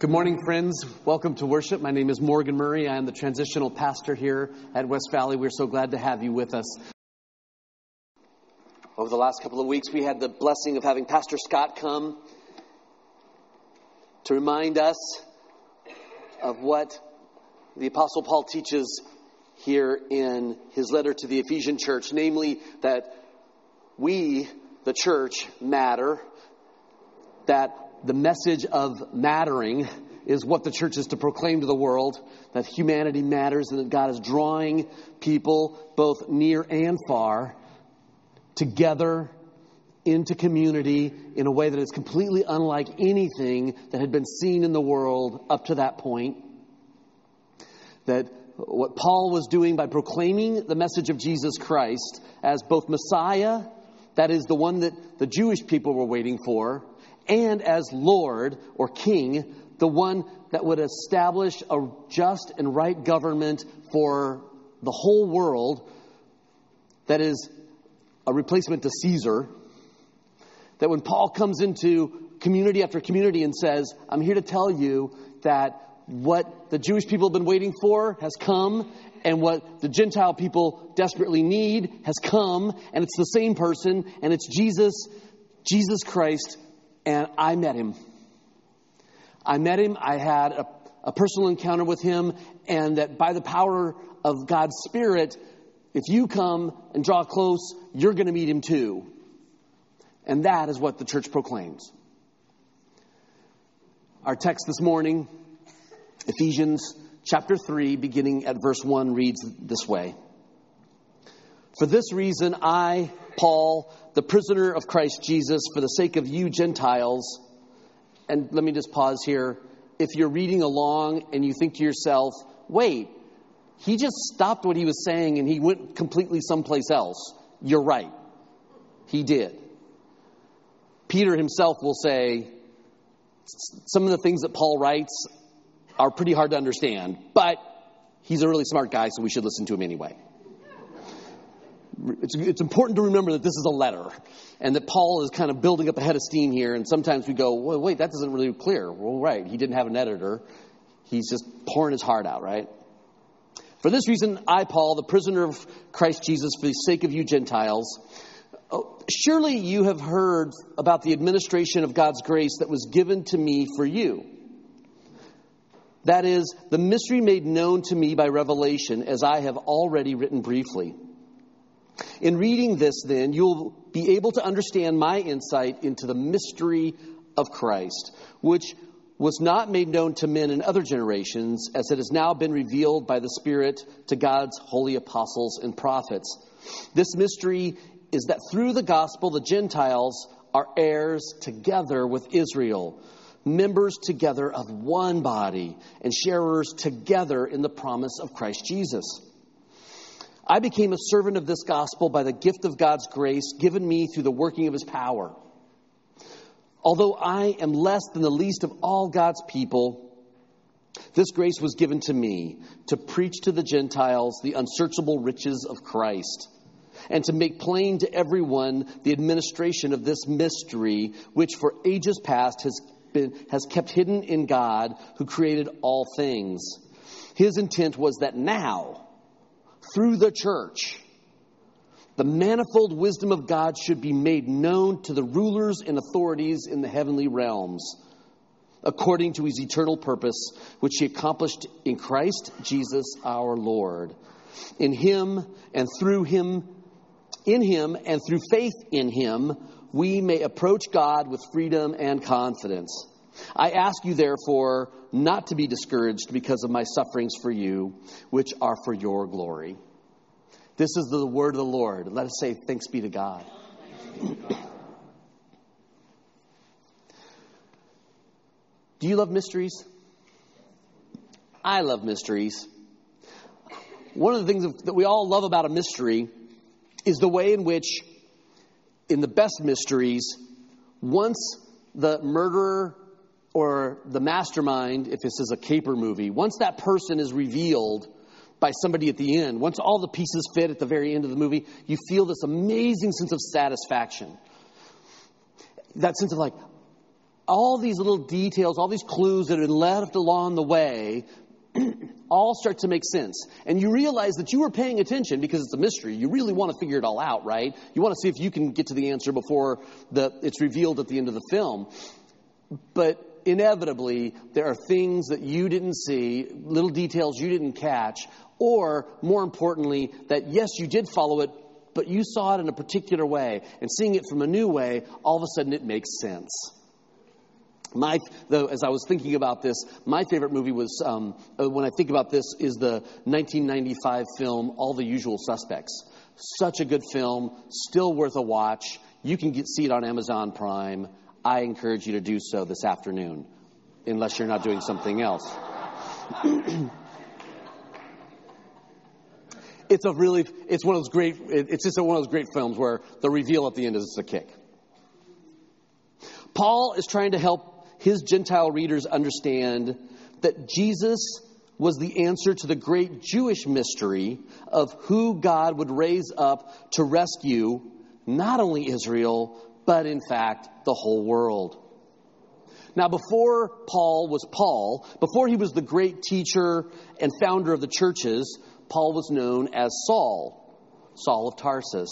Good morning, friends. Welcome to worship. My name is Morgan Murray. I am the transitional pastor here at West Valley. We're so glad to have you with us. Over the last couple of weeks, we had the blessing of having Pastor Scott come to remind us of what the Apostle Paul teaches here in his letter to the Ephesian church, namely that we, the church, matter, that the message of mattering is what the church is to proclaim to the world, that humanity matters and that God is drawing people both near and far together into community in a way that is completely unlike anything that had been seen in the world up to that point. That what Paul was doing by proclaiming the message of Jesus Christ as both Messiah, that is the one that the Jewish people were waiting for, and as Lord or King, the one that would establish a just and right government for the whole world, that is a replacement to Caesar. That when Paul comes into community after community and says, I'm here to tell you that what the Jewish people have been waiting for has come, and what the Gentile people desperately need has come, and it's the same person, and it's Jesus Christ. And I met him. I had a personal encounter with him, and that by the power of God's Spirit, if you come and draw close, you're going to meet him too. And that is what the church proclaims. Our text this morning, Ephesians chapter 3, beginning at verse 1, reads this way. For this reason, I, Paul, the prisoner of Christ Jesus, for the sake of you Gentiles, and let me just pause here. If you're reading along and you think to yourself, wait, he just stopped what he was saying and he went completely someplace else. You're right. He did. Peter himself will say, some of the things that Paul writes are pretty hard to understand, but he's a really smart guy, so we should listen to him anyway. It's important to remember that this is a letter and that Paul is kind of building up a head of steam here. And sometimes we go, well, wait, that doesn't really clear. Well, right. He didn't have an editor. He's just pouring his heart out, right? For this reason, I, Paul, the prisoner of Christ Jesus, for the sake of you Gentiles, surely you have heard about the administration of God's grace that was given to me for you. That is, the mystery made known to me by revelation, as I have already written briefly. In reading this, then, you'll be able to understand my insight into the mystery of Christ, which was not made known to men in other generations, as it has now been revealed by the Spirit to God's holy apostles and prophets. This mystery is that through the gospel, the Gentiles are heirs together with Israel, members together of one body, and sharers together in the promise of Christ Jesus. I became a servant of this gospel by the gift of God's grace given me through the working of his power. Although I am less than the least of all God's people, this grace was given to me to preach to the Gentiles the unsearchable riches of Christ, and to make plain to everyone the administration of this mystery, which for ages past has kept hidden in God, who created all things. His intent was that now, through the church, the manifold wisdom of God should be made known to the rulers and authorities in the heavenly realms, according to his eternal purpose, which he accomplished in Christ Jesus our Lord. In him and through faith in him, we may approach God with freedom and confidence. I ask you, therefore, not to be discouraged because of my sufferings for you, which are for your glory. This is the word of the Lord. Let us say thanks be to God. Do you love mysteries? I love mysteries. One of the things that we all love about a mystery is the way in which, in the best mysteries, once the murderer or the mastermind, if this is a caper movie, once that person is revealed by somebody at the end, once all the pieces fit at the very end of the movie, you feel this amazing sense of satisfaction. That sense of like, all these little details, all these clues that have been left along the way all start to make sense. And you realize that you were paying attention because it's a mystery. You really want to figure it all out, right? You want to see if you can get to the answer before it's revealed at the end of the film. But inevitably, there are things that you didn't see, little details you didn't catch, or more importantly, that yes, you did follow it, but you saw it in a particular way. And seeing it from a new way, all of a sudden it makes sense. As I was thinking about this, my favorite movie was, when I think about this, is the 1995 film, All the Usual Suspects. Such a good film, still worth a watch. You can see it on Amazon Prime. I encourage you to do so this afternoon, unless you're not doing something else. It's one of those great, it's just one of those great films where the reveal at the end is a kick. Paul is trying to help his Gentile readers understand that Jesus was the answer to the great Jewish mystery of who God would raise up to rescue not only Israel, but in fact, the whole world. Now, before Paul was Paul, before he was the great teacher and founder of the churches, Paul was known as Saul of Tarsus.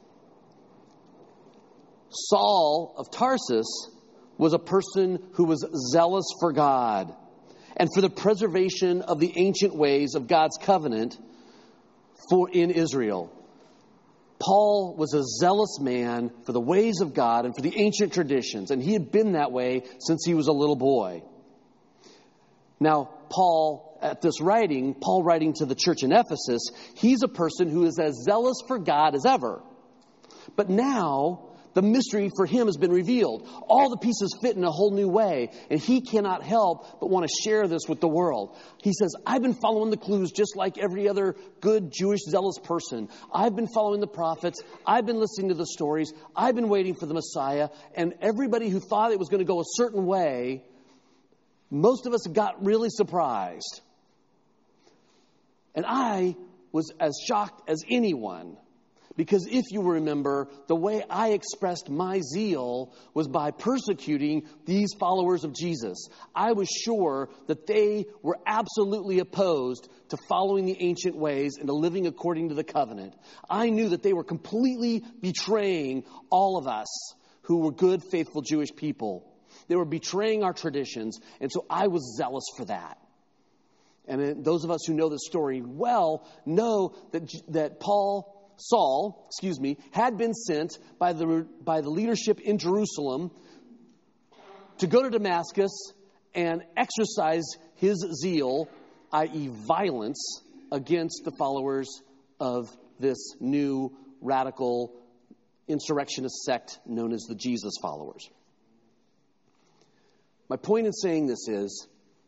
Saul of Tarsus was a person who was zealous for God and for the preservation of the ancient ways of God's covenant in Israel. Paul was a zealous man for the ways of God and for the ancient traditions, and he had been that way since he was a little boy. Now, Paul writing to the church in Ephesus, he's a person who is as zealous for God as ever. But now, the mystery for him has been revealed. All the pieces fit in a whole new way, and he cannot help but want to share this with the world. He says, I've been following the clues just like every other good Jewish zealous person. I've been following the prophets. I've been listening to the stories. I've been waiting for the Messiah. And everybody who thought it was going to go a certain way, most of us got really surprised. And I was as shocked as anyone. Because if you remember, the way I expressed my zeal was by persecuting these followers of Jesus. I was sure that they were absolutely opposed to following the ancient ways and to living according to the covenant. I knew that they were completely betraying all of us who were good, faithful Jewish people. They were betraying our traditions, and so I was zealous for that. And those of us who know the story well know that Saul, had been sent by the leadership in Jerusalem to go to Damascus and exercise his zeal, i.e. violence, against the followers of this new radical insurrectionist sect known as the Jesus followers. My point in saying this is,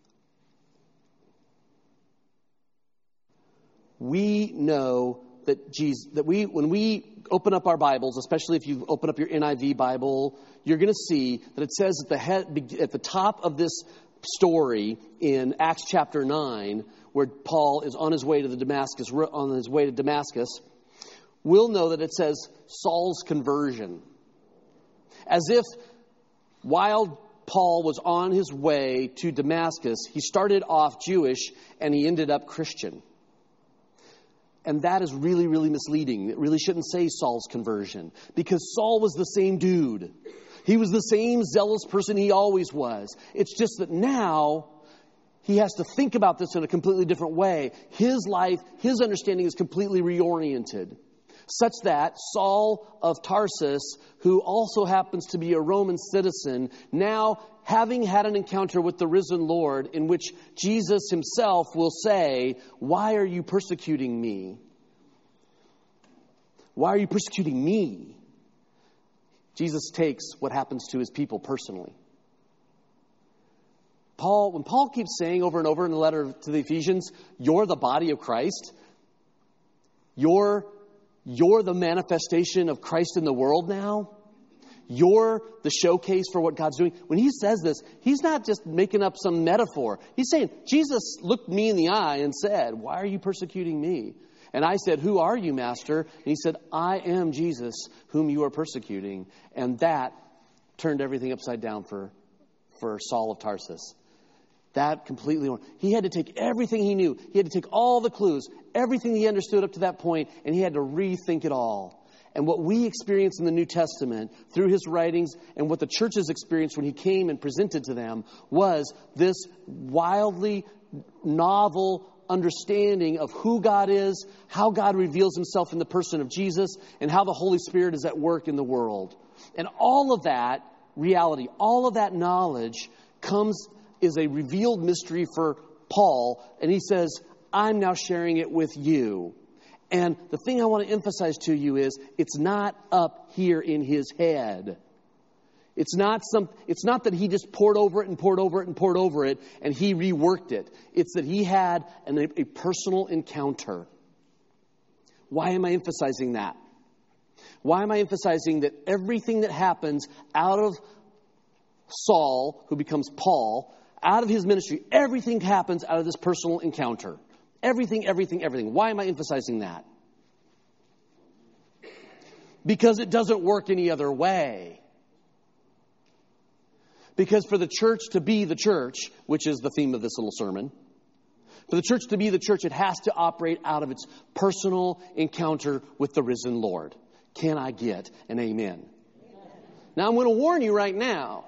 we know that when we open up our Bibles, especially if you open up your NIV Bible, you're going to see that it says at the top of this story in Acts chapter 9, where Paul is on his way to Damascus, we'll know that it says Saul's conversion. As if while Paul was on his way to Damascus, he started off Jewish and he ended up Christian. And that is really, really misleading. It really shouldn't say Saul's conversion, because Saul was the same dude. He was the same zealous person he always was. It's just that now he has to think about this in a completely different way. His life, his understanding is completely reoriented, such that Saul of Tarsus, who also happens to be a Roman citizen, now having had an encounter with the risen Lord in which Jesus himself will say, "Why are you persecuting me? Why are you persecuting me?" Jesus takes what happens to his people personally. When Paul keeps saying over and over in the letter to the Ephesians, "You're the body of Christ. You're the manifestation of Christ in the world now. You're the showcase for what God's doing." When he says this, he's not just making up some metaphor. He's saying, Jesus looked me in the eye and said, "Why are you persecuting me?" And I said, "Who are you, Master?" And he said, "I am Jesus, whom you are persecuting." And that turned everything upside down for for Saul of Tarsus. That completely, he had to take everything he knew. He had to take all the clues, everything he understood up to that point, and he had to rethink it all. And what we experience in the New Testament through his writings and what the churches experienced when he came and presented to them was this wildly novel understanding of who God is, how God reveals himself in the person of Jesus, and how the Holy Spirit is at work in the world. And all of that reality, all of that knowledge is a revealed mystery for Paul. And he says, I'm now sharing it with you. And the thing I want to emphasize to you is it's not up here in his head. It's not that he just poured over it and poured over it and poured over it and he reworked it. It's that he had a personal encounter. Why am I emphasizing that? Why am I emphasizing that everything that happens out of Saul, who becomes Paul, out of his ministry, everything happens out of this personal encounter? Everything. Why am I emphasizing that? Because it doesn't work any other way. Because for the church to be the church, which is the theme of this little sermon, for the church to be the church, it has to operate out of its personal encounter with the risen Lord. Can I get an amen? Now I'm going to warn you right now.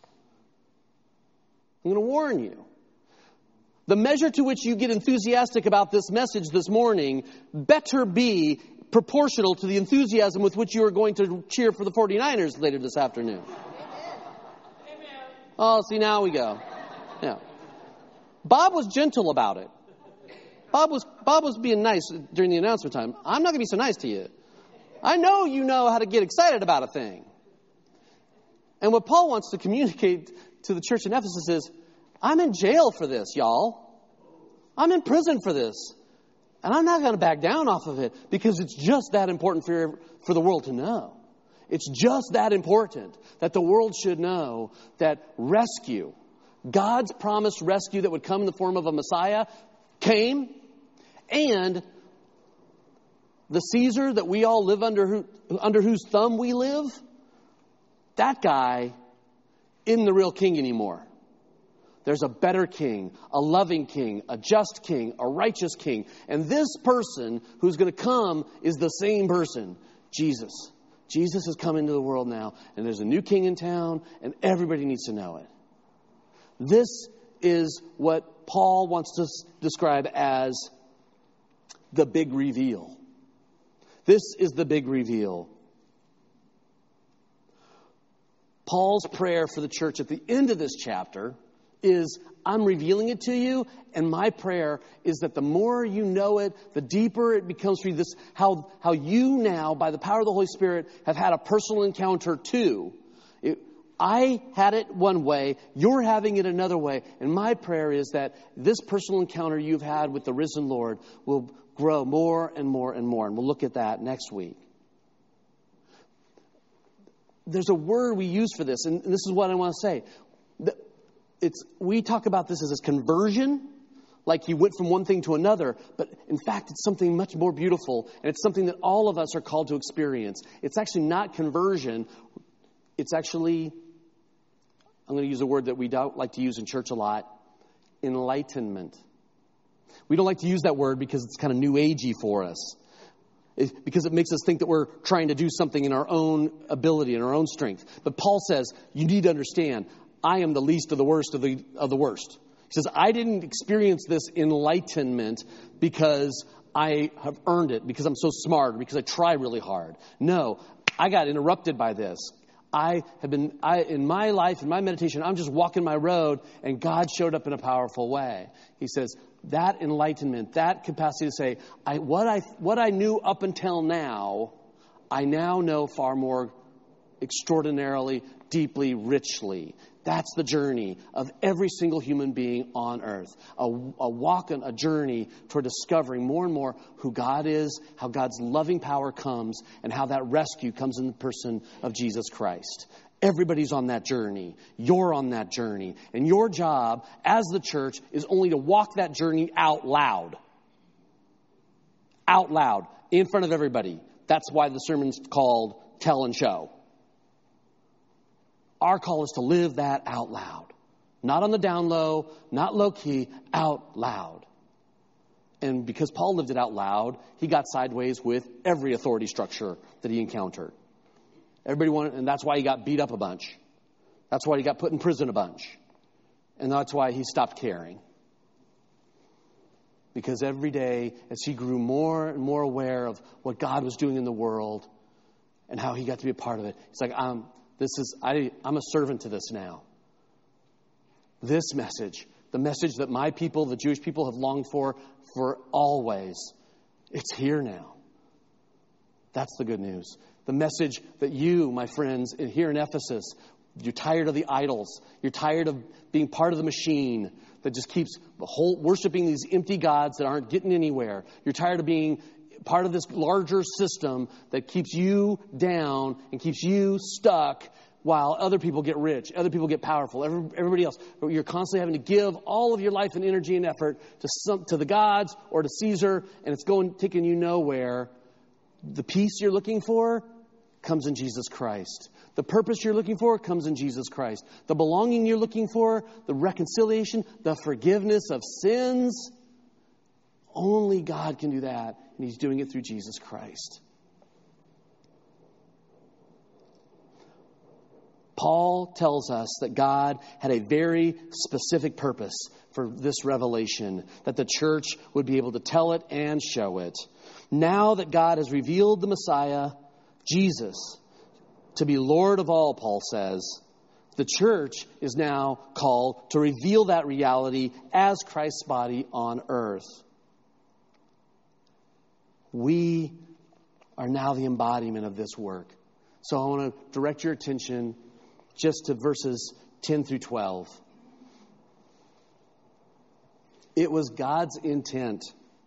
I'm going to warn you. The measure to which you get enthusiastic about this message this morning better be proportional to the enthusiasm with which you are going to cheer for the 49ers later this afternoon. Amen. Oh, see, now we go. Yeah. Bob was gentle about it. Bob was being nice during the announcement time. I'm not going to be so nice to you. I know you know how to get excited about a thing. And what Paul wants to communicate to the church in Ephesus is, I'm in jail for this, y'all. I'm in prison for this. And I'm not going to back down off of it because it's just that important for the world to know. It's just that important that the world should know that rescue, God's promised rescue that would come in the form of a Messiah, came, and the Caesar that we all live under whose thumb we live, that guy isn't the real king anymore. There's a better king, a loving king, a just king, a righteous king. And this person who's going to come is the same person, Jesus. Jesus has come into the world now, and there's a new king in town, and everybody needs to know it. This is what Paul wants to describe as the big reveal. This is the big reveal. Paul's prayer for the church at the end of this chapter is, I'm revealing it to you, and my prayer is that the more you know it, the deeper it becomes for you. This, how you now, by the power of the Holy Spirit, have had a personal encounter too. I had it one way, you're having it another way, and my prayer is that this personal encounter you've had with the risen Lord will grow more and more and more, and we'll look at that next week. There's a word we use for this, and this is what I want to say. We talk about this as conversion, like you went from one thing to another, but in fact, it's something much more beautiful, and it's something that all of us are called to experience. It's actually not conversion. It's actually, I'm going to use a word that we don't like to use in church a lot, enlightenment. We don't like to use that word because it's kind of new agey for us. Because it makes us think that we're trying to do something in our own ability, in our own strength. But Paul says, you need to understand, I am the least of the worst of the worst. He says, I didn't experience this enlightenment because I have earned it, because I'm so smart, because I try really hard. No, I got interrupted by this. In my life, in my meditation, I'm just walking my road, and God showed up in a powerful way. He says, that enlightenment, that capacity to say, what I knew up until now, I now know far more extraordinarily, deeply, richly. That's the journey of every single human being on earth. A walk on a journey toward discovering more and more who God is, how God's loving power comes, and how that rescue comes in the person of Jesus Christ. Everybody's on that journey. You're on that journey. And your job as the church is only to walk that journey out loud. Out loud. In front of everybody. That's why the sermon's called Tell and Show. Our call is to live that out loud. Not on the down low, not low key, out loud. And because Paul lived it out loud, he got sideways with every authority structure that he encountered. Everybody wanted, and that's why he got beat up a bunch. That's why he got put in prison a bunch. And that's why he stopped caring. Because every day, as he grew more and more aware of what God was doing in the world and how he got to be a part of it, he's like, I'm a servant to this now. This message, the message that my people, the Jewish people, have longed for always, it's here now. That's the good news. The message that you, my friends, here in Ephesus, you're tired of the idols. You're tired of being part of the machine that just keeps worshiping these empty gods that aren't getting anywhere. You're tired of being part of this larger system that keeps you down and keeps you stuck while other people get rich, other people get powerful, everybody else. You're constantly having to give all of your life and energy and effort to the gods or to Caesar, and it's taking you nowhere. The peace you're looking for comes in Jesus Christ. The purpose you're looking for comes in Jesus Christ. The belonging you're looking for, the reconciliation, the forgiveness of sins, only God can do that, and He's doing it through Jesus Christ. Paul tells us that God had a very specific purpose for this revelation, that the church would be able to tell it and show it. Now that God has revealed the Messiah, Jesus, to be Lord of all, Paul says, the church is now called to reveal that reality as Christ's body on earth. We are now the embodiment of this work. So I want to direct your attention just to verses 10 through 12. It was God's intent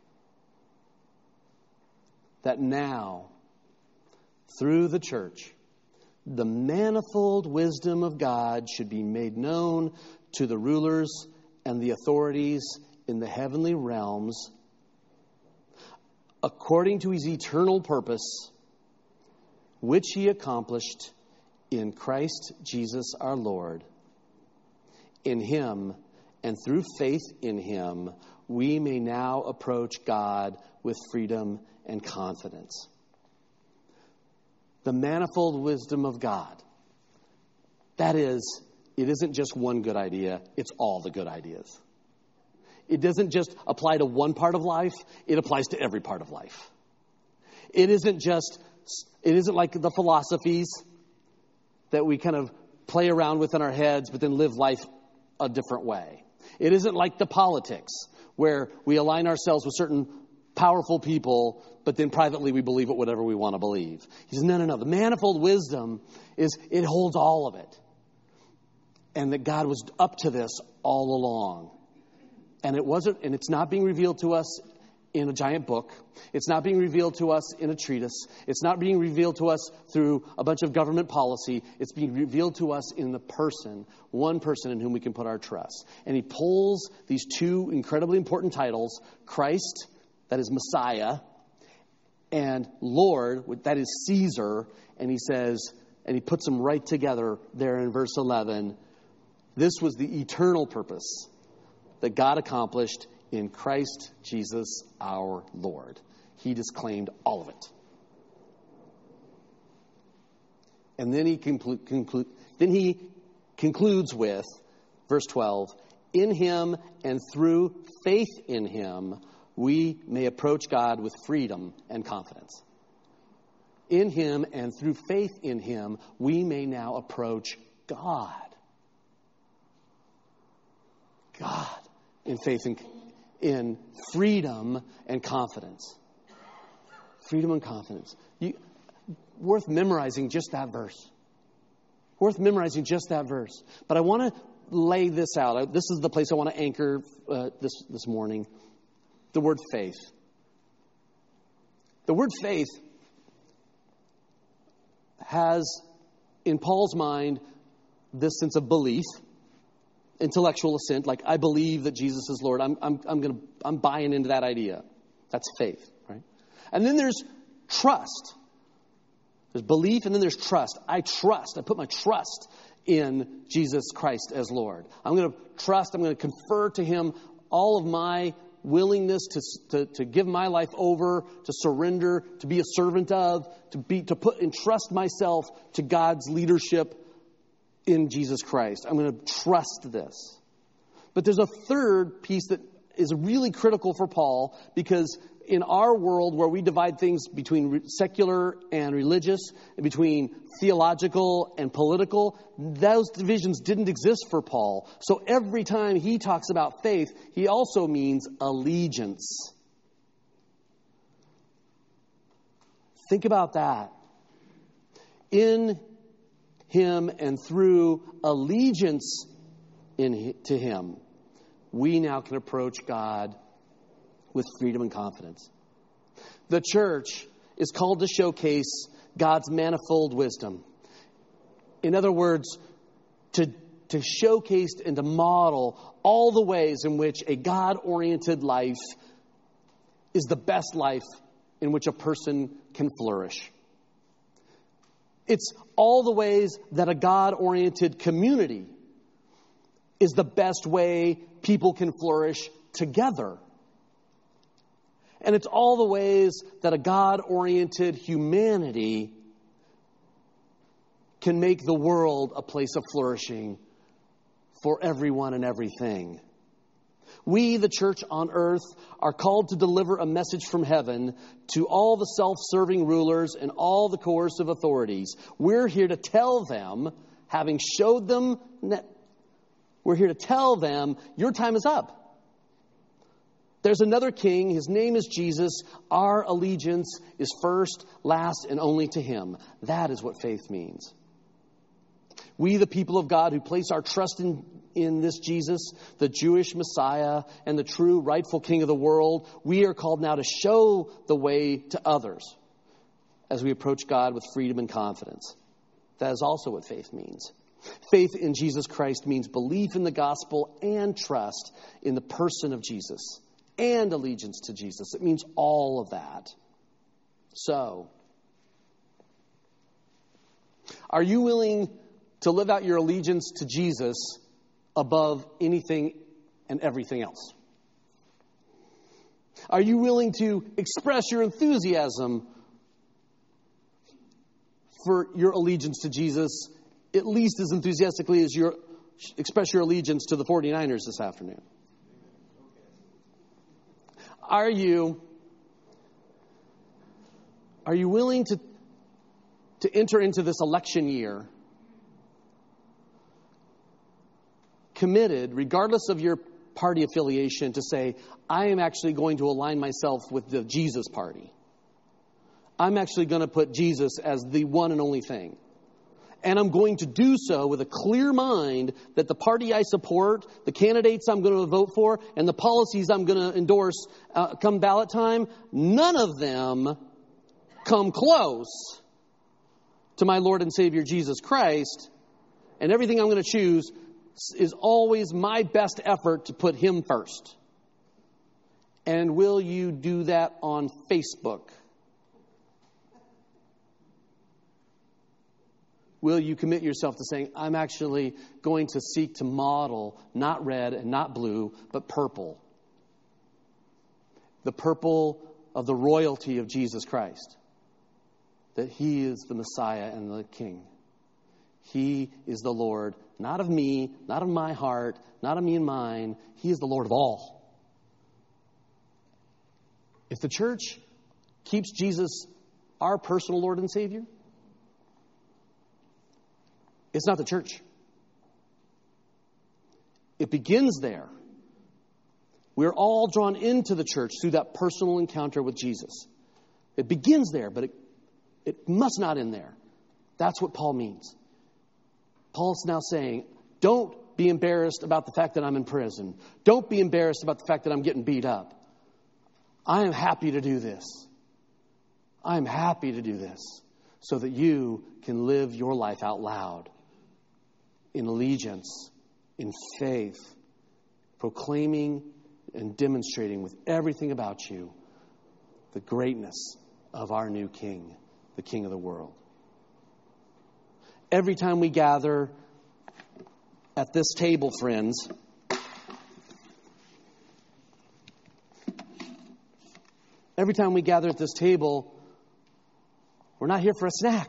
that now, through the church, the manifold wisdom of God should be made known to the rulers and the authorities in the heavenly realms, according to His eternal purpose, which He accomplished in Christ Jesus our Lord. In Him and through faith in Him, we may now approach God with freedom and confidence. The manifold wisdom of God. That is, it isn't just one good idea, it's all the good ideas. It doesn't just apply to one part of life, it applies to every part of life. It isn't like the philosophies that we kind of play around with in our heads, but then live life a different way. It isn't like the politics, where we align ourselves with certain powerful people, but then privately we believe it whatever we want to believe. He says, no. The manifold wisdom is, it holds all of it. And that God was up to this all along. And it's not being revealed to us in a giant book. It's not being revealed to us in a treatise. It's not being revealed to us through a bunch of government policy. It's being revealed to us in the person, one person in whom we can put our trust. And He pulls these two incredibly important titles, Christ, that is Messiah, and Lord, that is Caesar, and He says, and He puts them right together there in verse 11. This was the eternal purpose that God accomplished in Christ Jesus our Lord. He disclaimed all of it. And then he concludes with verse 12, in Him and through faith in Him, we may approach God with freedom and confidence. In Him and through faith in Him, we may now approach God. God in faith and in freedom and confidence. Freedom and confidence. Worth memorizing just that verse. Worth memorizing just that verse. But I want to lay this out. This is the place I want to anchor this morning. The word faith. The word faith has, in Paul's mind, this sense of belief, intellectual assent, like I believe that Jesus is Lord. I'm buying into that idea. That's faith, right? And then there's trust. There's belief, and then there's trust. I trust. I put my trust in Jesus Christ as Lord. I'm going to trust, I'm going to confer to Him all of my willingness to give my life over, to surrender, to be a servant of, to put and trust myself to God's leadership in Jesus Christ. I'm going to trust this. But there's a third piece that is really critical for Paul, because in our world where we divide things between secular and religious, and between theological and political, those divisions didn't exist for Paul. So every time he talks about faith, he also means allegiance. Think about that. In Him and through allegiance to Him, we now can approach God with freedom and confidence. The church is called to showcase God's manifold wisdom. In other words, to showcase and to model all the ways in which a God-oriented life is the best life in which a person can flourish. It's all the ways that a God-oriented community is the best way people can flourish together. And it's all the ways that a God-oriented humanity can make the world a place of flourishing for everyone and everything. We, the church on earth, are called to deliver a message from heaven to all the self-serving rulers and all the coercive authorities. We're here to tell them, having showed them, we're here to tell them, your time is up. There's another king. His name is Jesus. Our allegiance is first, last, and only to Him. That is what faith means. We, the people of God who place our trust in this Jesus, the Jewish Messiah, and the true rightful King of the world, we are called now to show the way to others as we approach God with freedom and confidence. That is also what faith means. Faith in Jesus Christ means belief in the gospel and trust in the person of Jesus and allegiance to Jesus. It means all of that. So, are you willing to live out your allegiance to Jesus above anything and everything else? Are you willing to express your enthusiasm for your allegiance to Jesus at least as enthusiastically as you express your allegiance to the 49ers this afternoon? Are you willing to enter into this election year committed, regardless of your party affiliation, to say, I am actually going to align myself with the Jesus party. I'm actually going to put Jesus as the one and only thing. And I'm going to do so with a clear mind that the party I support, the candidates I'm going to vote for, and the policies I'm going to endorse come ballot time, none of them come close to my Lord and Savior Jesus Christ. And everything I'm going to choose is always my best effort to put Him first. And will you do that on Facebook? Will you commit yourself to saying, I'm actually going to seek to model not red and not blue, but purple? The purple of the royalty of Jesus Christ. That He is the Messiah and the King. He is the Lord, not of me, not of my heart, not of me and mine. He is the Lord of all. If the church keeps Jesus our personal Lord and Savior, it's not the church. It begins there. We're all drawn into the church through that personal encounter with Jesus. It begins there, but it must not end there. That's what Paul means. Paul's now saying, don't be embarrassed about the fact that I'm in prison. Don't be embarrassed about the fact that I'm getting beat up. I am happy to do this. I am happy to do this so that you can live your life out loud in allegiance, in faith, proclaiming and demonstrating with everything about you the greatness of our new King, the King of the world. Every time we gather at this table, friends, every time we gather at this table, we're not here for a snack.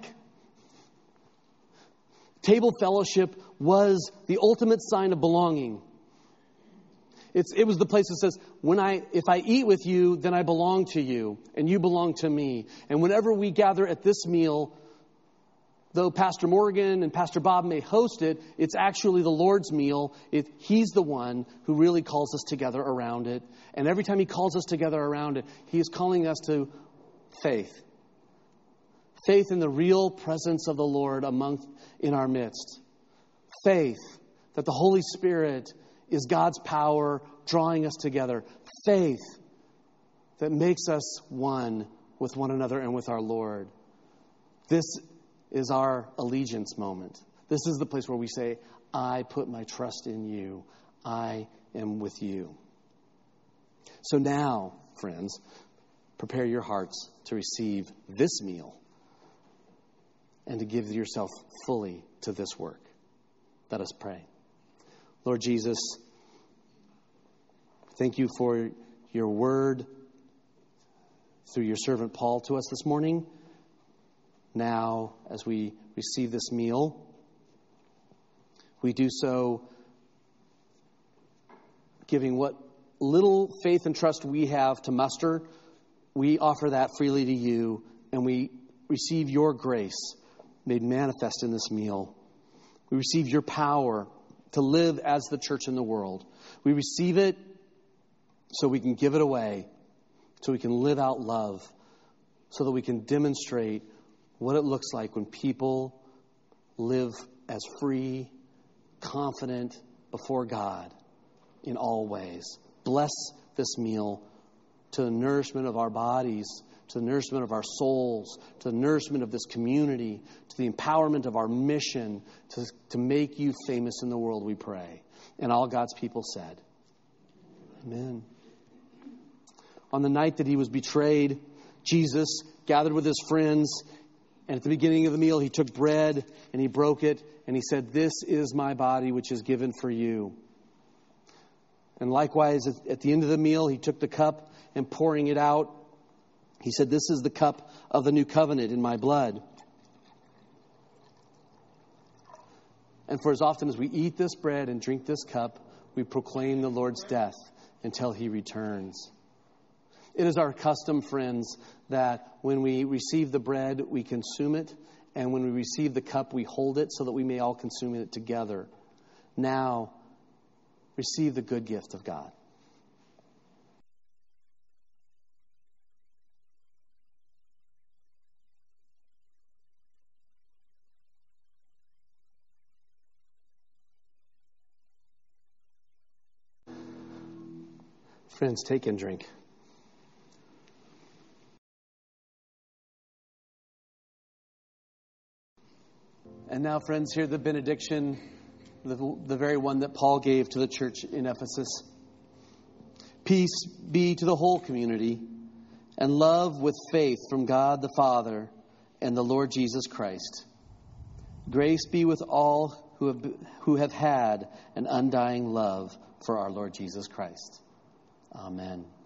Table fellowship was the ultimate sign of belonging. It was the place that says, if I eat with you, then I belong to you, and you belong to me. And whenever we gather at this meal, though Pastor Morgan and Pastor Bob may host it, it's actually the Lord's meal. He's the one who really calls us together around it. And every time He calls us together around it, He is calling us to faith. Faith in the real presence of the Lord in our midst. Faith that the Holy Spirit is God's power drawing us together. Faith that makes us one with one another and with our Lord. This is our allegiance moment. This is the place where we say, I put my trust in you. I am with you. So now, friends, prepare your hearts to receive this meal and to give yourself fully to this work. Let us pray. Lord Jesus, thank you for your word through your servant Paul to us this morning. Now, as we receive this meal, we do so giving what little faith and trust we have to muster. We offer that freely to you, and we receive your grace made manifest in this meal. We receive your power to live as the church in the world. We receive it so we can give it away, so we can live out love, so that we can demonstrate what it looks like when people live as free, confident before God in all ways. Bless this meal to the nourishment of our bodies, to the nourishment of our souls, to the nourishment of this community, to the empowerment of our mission to make you famous in the world, we pray. And all God's people said, Amen. On the night that he was betrayed, Jesus gathered with his friends, and at the beginning of the meal, he took bread and he broke it, and he said, "This is my body, which is given for you." And likewise, at the end of the meal, he took the cup, and pouring it out, he said, "This is the cup of the new covenant in my blood." And for as often as we eat this bread and drink this cup, we proclaim the Lord's death until he returns. It is our custom, friends, that when we receive the bread, we consume it. And when we receive the cup, we hold it so that we may all consume it together. Now, receive the good gift of God. Friends, take and drink. And now, friends, hear the benediction, the very one that Paul gave to the church in Ephesus. Peace be to the whole community, and love with faith from God the Father and the Lord Jesus Christ. Grace be with all who have had an undying love for our Lord Jesus Christ. Amen.